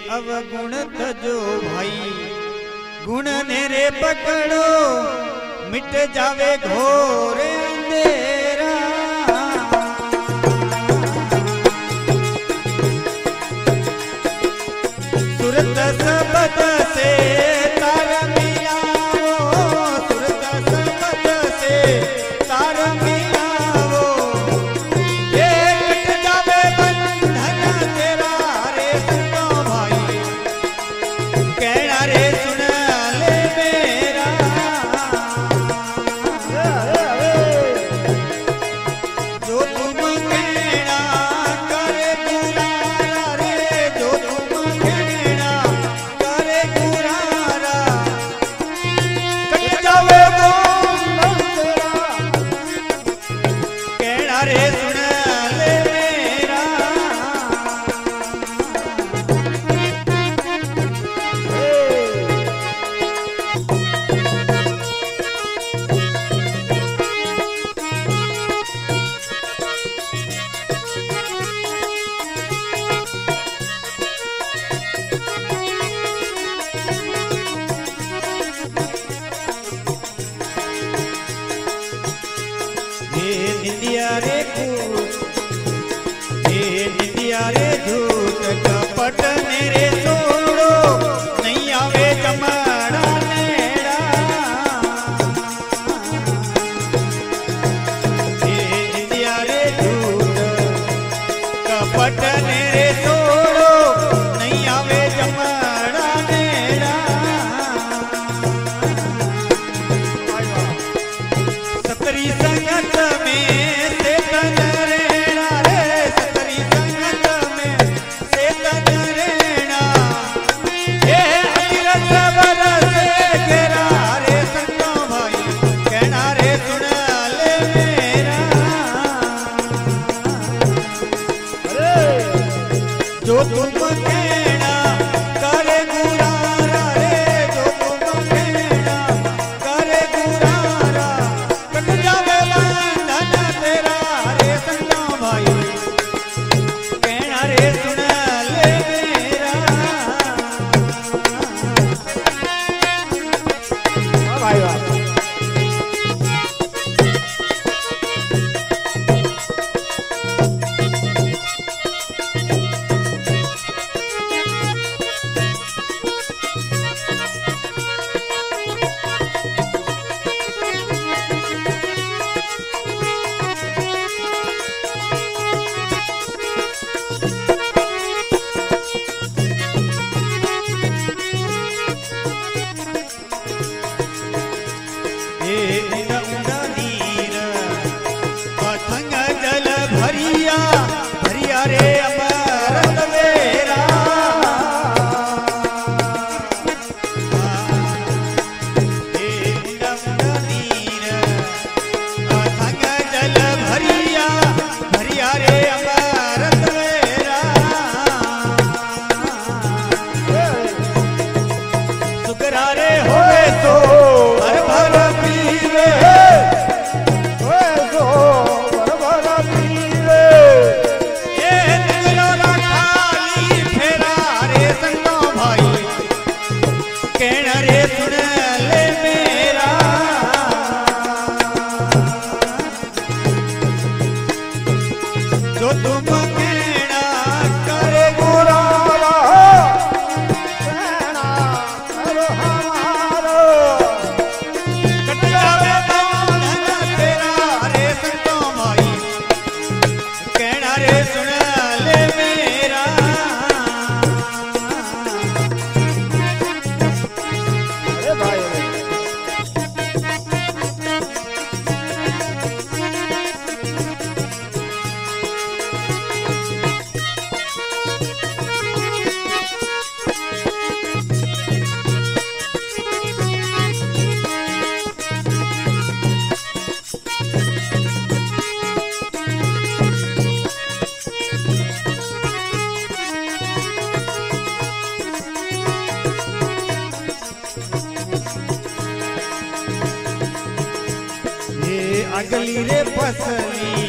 अवगुण तजो भाई, गुण ने रे पकड़ो मिट जावे घोर अंधेरा। सुरत सबद से तार मिलाओ, सुरत सबद से तार मिलाओ, ये कट जावे बंधन तेरा रे सुनो भाई, कहना रे सुन ले मेरा। जो तुम कहना करे गुरारा रे, जो तुम कहना करे गुरारा, कट जावे बंधन तेरा, कहना रे सुन ले मेरा। ये निंदिया रे कूट, ये निंदिया रे झूठ, कपट मेरे छोड़ो नहीं आवे चमड़ा नेड़ा। ये निंदिया रे झूठ, कपट मेरे छोड़ो नहीं आवे चमड़ा नेड़ा। सतरी संगत में सेतन रहना रे, सतरी संगत में सेतन रहना, ये अतिरथ बरस घेरा रे संतो भाई, कहना रे सुन ले मेरा। जो तुम कहना करे गुरारा रे, जो तुम कहना करे गुरारा, कट जावे बंधन तेरा रे संतो भाई, कहना रे सुन ले मेरा। भाई वाह। ये उंड उंड नीर पतंग जल भरिया, भरिया रे अमृत वेरा। ये उंड उंड नीर पतंग जल भरिया, भरिया रे अमृत वेरा। सुगरा रे होवे सो भर भर पीवे, होवे सो भर भर पीवे, ये तिगरो खाली फेरा रे संतो भाई, कहना रे सुन ले मेरा। जो तुम कहना करे गुरारा, कहना करो हमारो, कट जावे बंधन तेरा रे संतो भाई, कहना रे सुन ले मेरा। अरे भाई अगली रे फसली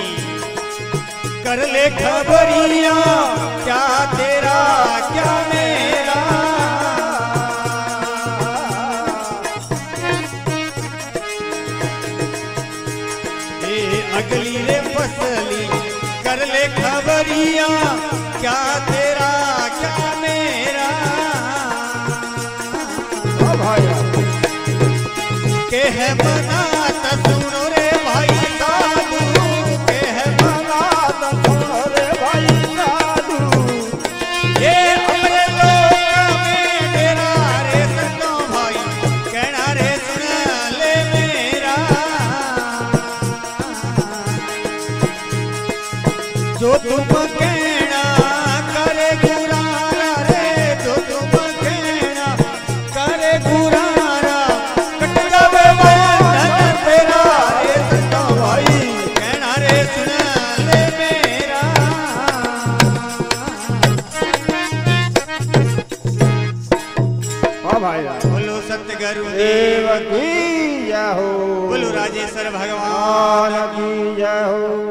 कर ले खबरिया, क्या तेरा क्या मेरा। है बनात सुनो रे भाई साधु के है बनात सुनो रे भाई साधु ये अपने लोक में डेरा रे संतो भाई कहना रे सुन ले मेरा जो तुम कहना करे गुरारा रे जो तुम कहना करे गुरारा कट जावे बंधन तेरा रे संतो भाई कहना रे सुन ले मेरा हाँ भाई बोलो सत्य गुरुदेव देव की जय हो बोलो राजेश्वर भगवान की जय हो।